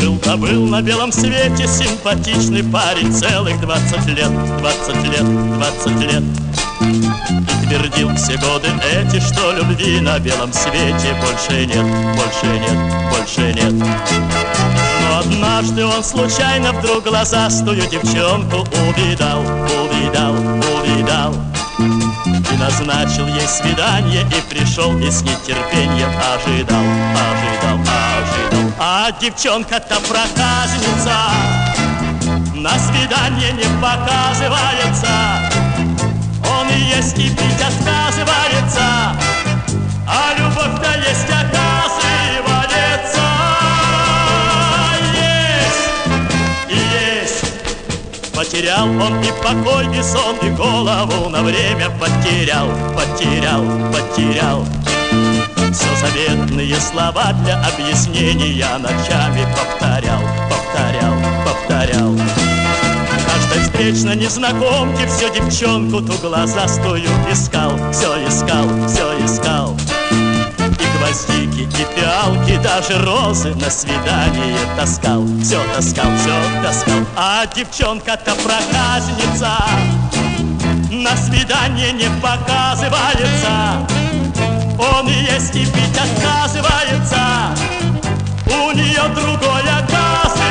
Жил-то был на белом свете симпатичный парень целых 20 лет, 20 лет, 20 лет. И твердил все годы эти, что любви на белом свете больше нет, больше нет, больше нет. Но однажды он случайно вдруг глазастую девчонку увидал, увидал, увидал. И назначил ей свидание, и пришел, и с нетерпением ожидал, ожидал, ожидал. А девчонка-то проказница, на свидание не показывается. Он и есть, и пить отказывается, а любовь-то есть, оказывается. Есть и есть. Потерял он и покой, и сон, и голову на время потерял, потерял, потерял. Все заветные слова для объяснения ночами повторял, повторял, повторял. Каждой встречной незнакомке все девчонку ту глазастую искал, все искал, все искал. И гвоздики, и фиалки, даже розы на свидание таскал, все таскал, все таскал. А девчонка-то проказница, на свидание не показывается. Он и есть, и пить отказывается, у нее другой оказывается.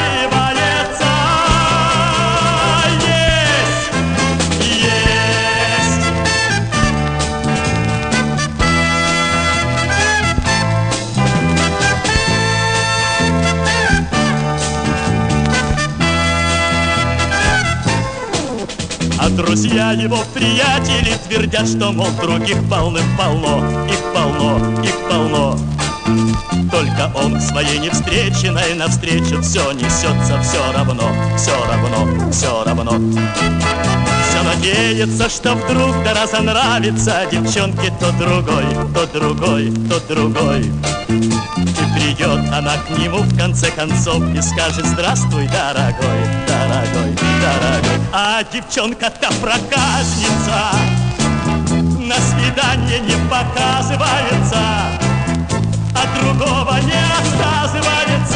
А друзья его, приятели, твердят, что, мол, других полным-полно, их полно, их полно. Только он к своей невстреченной навстречу все несется, все равно, все равно, все равно. Все надеется, что вдруг да разонравится девчонке то другой, то другой, то другой. И придет она к нему в конце концов и скажет: здравствуй, дорогой, дорогой, дорогой. А девчонка-то проказница, на свидание не показывается, а другого не отказывается.